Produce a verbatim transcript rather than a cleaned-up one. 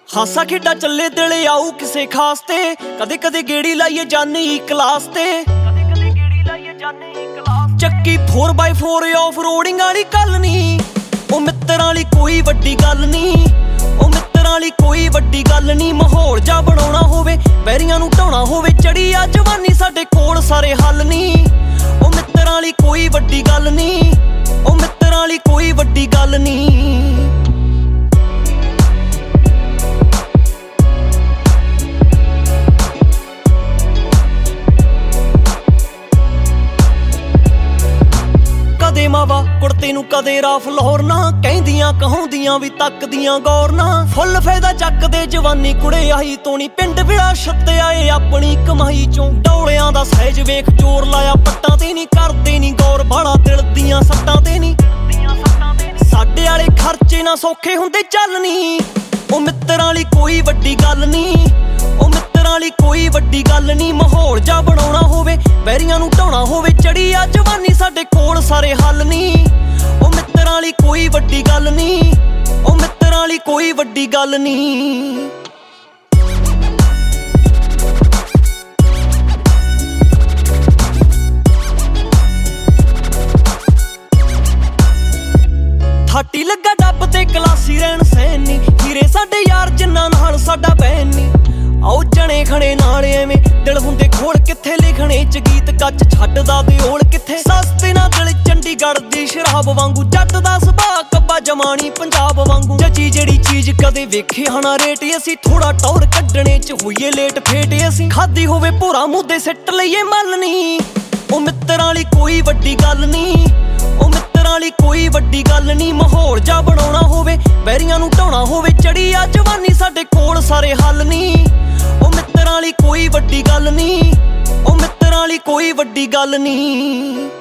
ਹਾਸਾ ਖੇਡਾ ਚੱਲੇ ਦਿਲ ਆਊ ਕਿਸੇ ਖਾਸ ਤੇ, ਕਦੇ ਕਦੇ ਗੇੜੀ ਲਾਈਏ ਜਾਨੀ ਕਲਾਸ ਤੇ, ਕਦੇ ਕਦੇ ਗੇੜੀ ਲਾਈਏ ਜਾਨੀ ਕਲਾਸ। ਚੱਕੀ four by four off roading ਵਾਲੀ ਗੱਲ ਨੀ, ਉਹ ਮਿੱਤਰਾਂ ਵਾਲੀ ਕੋਈ ਵੱਡੀ ਗੱਲ ਨੀ, ਉਹ ਮਿੱਤਰਾਂ ਵਾਲੀ ਕੋਈ ਵੱਡੀ ਗੱਲ ਨੀ। ਮਾਹੌਲ ਜਾ ਬਣਾਉਣਾ ਹੋਵੇ, ਬੈਰੀਆਂ ਨੂੰ ਢਾਉਣਾ ਹੋਵੇ, ਚੜੀ ਆ ਜਵਾਨੀ ਸਾਡੇ ਕੋਲ ਸਾਰੇ ਹੱਲ ਨੀ। ਉਹ ਮਿੱਤਰਾਂ ਵਾਲੀ ਕੋਈ ਵੱਡੀ ਗੱਲ ਨੀ, ਉਹ ਮਿੱਤਰਾਂ ਵਾਲੀ ਕੋਈ ਵੱਡੀ ਗੱਲ ਨੀ। ਕਦੇ ਮਾਵਾ ਕੁੜਤੇ ਨੂੰ ਕਦੇ ਰਾਫ ਲਾਹੌਰ ਨਾ, ਕਹਿੰਦੀਆਂ ਕਹਾਉਂਦੀਆਂ ਵੀ ਤੱਕਦੀਆਂ ਗੌਰ ਨਾ। ਫੁੱਲ ਫਾਇਦਾ ਚੱਕਦੇ ਜਵਾਨੀ ਕੁੜੇ ਆਹੀ ਤੋਣੀ, ਪਿੰਡ ਵਿੜਾ ਛੱਤੇ ਆਏ ਆਪਣੀ ਕਮਾਈ ਚੋਂ। ਡੌਲਿਆਂ ਦਾ ਸਹਿਜ ਵੇਖ ਜ਼ੋਰ ਲਾਇਆ ਪੱਟਾਂ ਤੇ ਨੀ, ਕਰਦੇ ਨੀ ਗੌਰ ਬਾਲਾ ਦਿਲ ਦੀਆਂ ਸੱਟਾਂ ਤੇ ਨੀ। ਸਾਡੇ ਵਾਲੇ ਖਰਚੇ ਨਾ ਸੌਖੇ ਹੁੰਦੇ ਚੱਲ ਨੀ, ਉਹ ਮਿੱਤਰਾਂ ਵਾਲੀ ਕੋਈ ਵੱਡੀ ਗੱਲ ਨੀ, ਉਹ ਮਿੱਤਰਾਂ ਵਾਲੀ ਕੋਈ ਵੱਡੀ ਗੱਲ ਨੀ। ਮਾਹੌਲ ਜਾ ਬਣਾਉਣਾ ਹੋਵੇ, ਬੈਰੀਆਂ ਨੂੰ ਢਾਉਣਾ ਹੋਵੇ, ਚੜੀ ਆ ਜਵਾਨੀ ਸਾਡੇ ਕੋਲ ਸਾਰੇ ਹੱਲ ਨੀ। ਉਹ ਮਿੱਤਰਾਂ ਵਾਲੀ ਕੋਈ ਵੱਡੀ ਗੱਲ ਨੀ, ਉਹ ਮਿੱਤਰਾਂ ਵਾਲੀ ਕੋਈ ਵੱਡੀ ਗੱਲ ਨੀ। ਥਾਟੀ ਲੱਗਾ ਡੱਬ ਤੇ ਕਲਾਸੀ ਰਹਿਣ ਸਹਿਣ ਨੀ, ਹੀਰੇ ਸਾਡੇ ਯਾਰ ਜਿੰਨਾ ਨਾਲ ਸਾਡਾ ਬਹਿਨ ਨੀ। ਆਓ ਜਣੇ ਖਣੇ ਨਾਲ ਐਵੇਂ ਦਿਲ ਹੁੰਦੇ ਖੋਲ, ਕਿੱਥੇ ਲਿਖਣੇ ਚ ਗੀਤ ਕੱਚ ਛੱਡਦਾ ਦਿਓਲ ਕਿੱਥੇ। ਸਸਤੇ ਨਾ ਦਿਲ ਚੰਡੀਗੜ੍ਹ ਦੀ ਸ਼ਰਾਬ ਵਾਂਗੂ, ਜੱਟ ਦਾ ਸੁਭਾਅ ਕੱਬਾ ਜਮਾਣੀ ਪੰਜਾਬ ਵਾਂਗੂ। ਜੱਜੀ ਜਿਹੜੀ ਚੀਜ਼ ਕਦੇ ਵੇਖੇ ਹਣਾ ਰੇਟ, ਅਸੀਂ ਥੋੜਾ ਟੌਰ ਕੱਢਣੇ ਚ ਹੋਈਏ ਲੇਟ ਫੇਟ। ਅਸੀਂ ਖਾਦੀ ਹੋਵੇ ਭੋਰਾ ਮੁੱਦੇ ਸਿੱਟ ਲਈਏ ਮੱਲ ਨੀ, ਉਹ ਮਿੱਤਰਾਂ ਵਾਲੀ ਕੋਈ ਵੱਡੀ ਗੱਲ ਨੀ, ਉਹ ਮਿੱਤਰਾਂ ਵਾਲੀ ਕੋਈ ਵੱਡੀ ਗੱਲ ਨੀ। ਮਾਹੌਲ ਜਾ ਬਣਾਉਣਾ ਹੋਵੇ, ਬੈਰੀਆਂ ਨੂੰ ਢਾਉਣਾ ਹੋਵੇ, ਚੜੀ ਆ ਜਵਾਨੀ ਸਾਡੇ ਕੋਲ ਸਾਰੇ ਹੱਲ ਨੀ। ਉਹ ਮਿੱਤਰਾਂ ਵਾਲੀ ਕੋਈ ਵੱਡੀ ਗੱਲ ਨੀ, ਉਹ ਮਿੱਤਰਾਂ ਵਾਲੀ ਕੋਈ ਵੱਡੀ ਗੱਲ ਨੀ।